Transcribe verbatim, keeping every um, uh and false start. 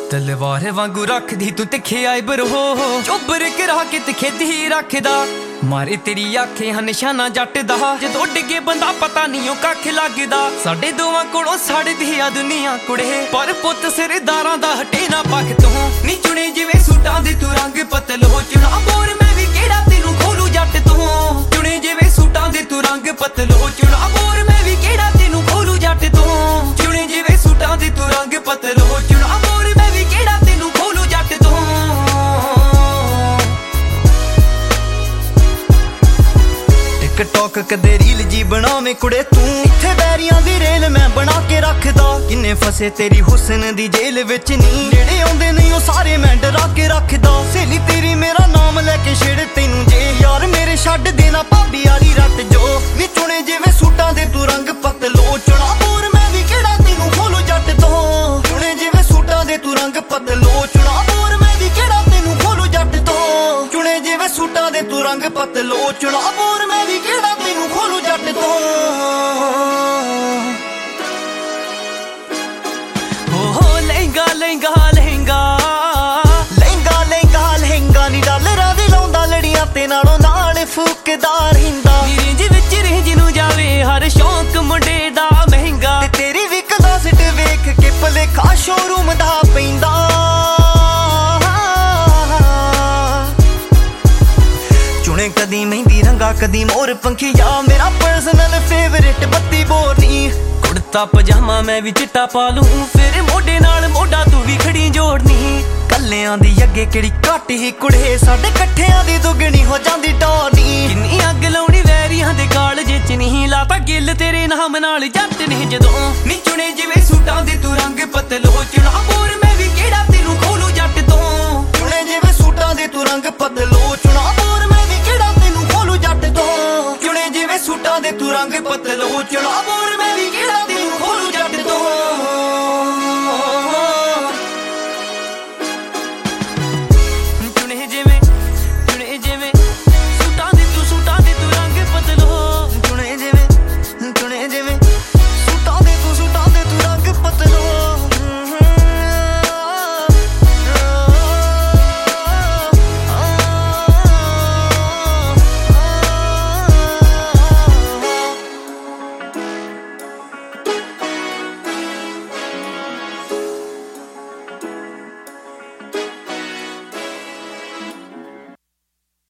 ਤਲਵਾਰ ਵਾਂਗੂ ਰੱਖਦੀ ਤੂੰ ਤਿੱਖੇ ਆਈਬਰ ਹੋ ਚੋਬਰ ਕਰਾ ਕੇ ਤਿੱਖੇ ਦੀ ਰੱਖਦਾ ਮਾਰੇ ਤੇਰੀ ਅੱਖੇ ਹਨ ਨਿਸ਼ਾਨਾ ਜੱਟ ਦਾ ਜਦੋਂ ਡਿੱਗੇ ਬੰਦਾ ਪਤਾ ਨਹੀਂ ਉਹ ਕੱਖ ਲੱਗਦਾ ਸਾਡੇ ਦੋਵਾਂ ਕੋਲੋਂ ਸੜਦੀ ਆ ਦੁਨੀਆ ਕੁੜੇ ਪਰ ਪੁੱਤ ਸਰਦਾਰਾਂ ਦਾ ਹਟੇ ਨਾ ਪੱਖ ਤੋਂ ਨੀ ਚੁਣੇ ਜਿਵੇਂ ਸੂਟਾਂ ਦੇ ਤੂੰ ਰੰਗ ਪਤਲੋ ਚੁਣਾ ਬੋਰ ਮੈਂ ਵੀ ਕਿਹੜਾ ਤੈਨੂੰ ਖੋਲੂ ਜੱਟ ਤੋਂ ਚੁਣੇ ਜਿਵੇਂ ਸੂਟਾਂ ਦੇ ਤੂੰ ਰੰਗ ਪਤਲੋ ਚੁਣਾ ਬੋਰ ਮੈਂ ਵੀ ਕਿਹੜਾ ਤੈਨੂੰ ਖੋਲੂ ਜੱਟ ਤੋਂ ਚੁਣੇ ਜਿਵੇਂ ਸੂਟਾਂ ਦੇ ਤੂੰ ਰੰਗ ਪਤਲੋ ਚੁਣਾ ਬੋਰ ਮੈਂ ਵੀ ਕਿਹੜਾ ਤੈਨੂੰ ਖੋਲੂ ਜੱਟ ਤੋਂ ਟਿਕਟੌਕ ਕਦੇ ਰੀਲ ਜੀ ਬਣਾਵੇਂ ਕੁੜੇ ਤੂੰ ਇੱਥੇ ਬੈਰੀਆਂ ਦੀ ਰੇਲ ਮੈਂ ਬਣਾ ਕੇ ਰੱਖਦਾ ਕਿੰਨੇ ਫਸੇ ਤੇਰੀ ਹੁਸਨ ਦੀ ਜੇਲ੍ਹ ਵਿੱਚ ਨੀ ਜਿਹੜੇ ਆਉਂਦੇ ਨਹੀਂ ਉਹ ਸਾਰੇ ਮੈਂ ਡਰਾ ਕੇ ਰੱਖਦਾ ਸਹੇਲੀ ਤੇਰੀ ਮੇਰਾ ਨਾਮ ਲੈ ਕੇ ਛੇੜ ਤੈਨੂੰ ਜੇ ਯਾਰ ਮੇਰੇ ਛੱਡ ਦੇਣਾ ਭਾਬੀ ਵਾਲੀ ਰੱਟ ਜੋ ਨੀ ਚੁਣੇ ਜਿਵੇਂ ਸੂਟਾਂ ਦੇ ਤੂੰ ਰੰਗ ਪਤਲੋ ਚੁਣਾ ਬੋਰ ਮੈਂ ਵੀ ਕਿਹੜਾ ਤੈਨੂੰ ਖੋਲੂ ਜੱਟ ਤੋਂ ਚੁਣੇ ਜਿਵੇਂ ਸੂਟਾਂ ਦੇ ਤੂੰ ਰੰਗ ਪਤਲੋ ਚੁਣਾ ਬੋਰ ਮੈਂ ਵੀ ਕਿਹੜਾ ਤੈਨੂੰ ਖੋਲੂ ਜੱਟ ਤੋਂ ਚੁਣੇ ਜਿਵੇਂ ਸੂਟਾਂ ਦੇ ਤੂੰ ਰੰਗ ਪਤਲੋ ਚੁਣਾ ਬੋਰ ਮੈਂ ਵੀ ਕਿਹੜਾ ਤੈਨੂੰ ਖੋਲੂ ਜੱਟ ਤੋਂ ਹੋ ਹੋ ਲਹਿੰਗਾ ਲਹਿੰਗਾ ਲਹਿੰਗਾ ਲਹਿੰਗਾ ਲਹਿੰਗਾ ਲਹਿੰਗਾ ਨੀ ਡਾਲਰਾਂ ਦੇ ਲਾਉਂਦਾ ਲੜੀਆਂ ਤੇ ਨਾਲੋਂ ਨਾਲ ਫੂਕਦਾ ਰਹਿੰਦਾ ਰੇਂਜ ਵਿੱਚ ਰੇਂਜ ਨੂੰ ਜਾਵੇ ਹਰ ਸ਼ੌਂਕ ਮੁੰਡੇ ਦਾ ਮਹਿੰਗਾ ਤੇ ਤੇਰੀ ਵੀ ਕਦਾ ਸਿੱਟ ਵੇਖ ਕੇ ਭਲੇਖਾ ਸ਼ੋਰੂਮ ਦਾ ਪੈਂਦਾ ਚੁਣੇ ਕਦੀ ਮਹਿੰਦੀ ਰੰਗਾ ਕਦੀ ਮੋਰ ਪੰਖੀਆ ਮੇਰਾ ਪਰਸਨਲ ਫੇਵਰਿਟ ਬੱਤੀ ਬੋਰਨੀ ਕੁੜਤਾ ਪਜਾਮਾ ਮੈਂ ਵੀ ਚਿੱਟਾ ਪਾ ਲੂੰ ਫਿਰ ਮੋਢੇ ਨਾਲ ਮੋਢਾ ਤੂੰ ਵੀ ਖੜੀ ਜੋੜਨੀ ਕੱਲਿਆਂ ਦੀ ਅੱਗੇ ਕਿਹੜੀ ਘੱਟ ਹੀ ਕੁੜੇ ਸਾਡੇ ਇਕੱਠਿਆਂ ਦੀ ਦੁੱਗਣੀ ਹੋ ਜਾਂਦੀ ਟੋਨੀ ਕਿੰਨੀ ਅੱਗ ਲਾਉਣੀ ਵੈਰੀਆਂ ਦੇ ਕਾਲਜੇ ਚ ਨਹੀਂ ਲਾਤਾ ਗਿੱਲ ਤੇਰੇ ਨਾਮ ਨਾਲ ਜੱਟ ਨੇ ਜਦੋਂ ਨੀ ਚੁਣੇ ਜਿਵੇਂ ਸੂਟਾਂ ਦੇ ਤੂੰ ਰੰਗ ਪਤਲੋ ਚੁਣਾ ਬੋਰ ਮੈਂ ਵੀ ਕਿਹੜਾ ਤੈਨੂੰ ਖੋਲੂ ਜੱਟ ਤੋਂ ਚੁਣੇ ਜਿਵੇਂ ਸੂਟਾਂ ਦੇ ਤੂੰ ਰੰਗ ਪਤਲੋ ਚੁਣਾ ਬੋਰ ਮੈਂ ਵੀ ਕਿਹੜਾ ਤੈਨੂੰ ਖੋਲੂ ਜੱਟ ਤੋਂ ਚੁਣੇ ਜਿਵੇਂ ਸੂਟਾਂ ਦੇ ਤੂੰ ਰੰਗ ਪਤਲੋ ਚੁਣਾ ਬੋਰ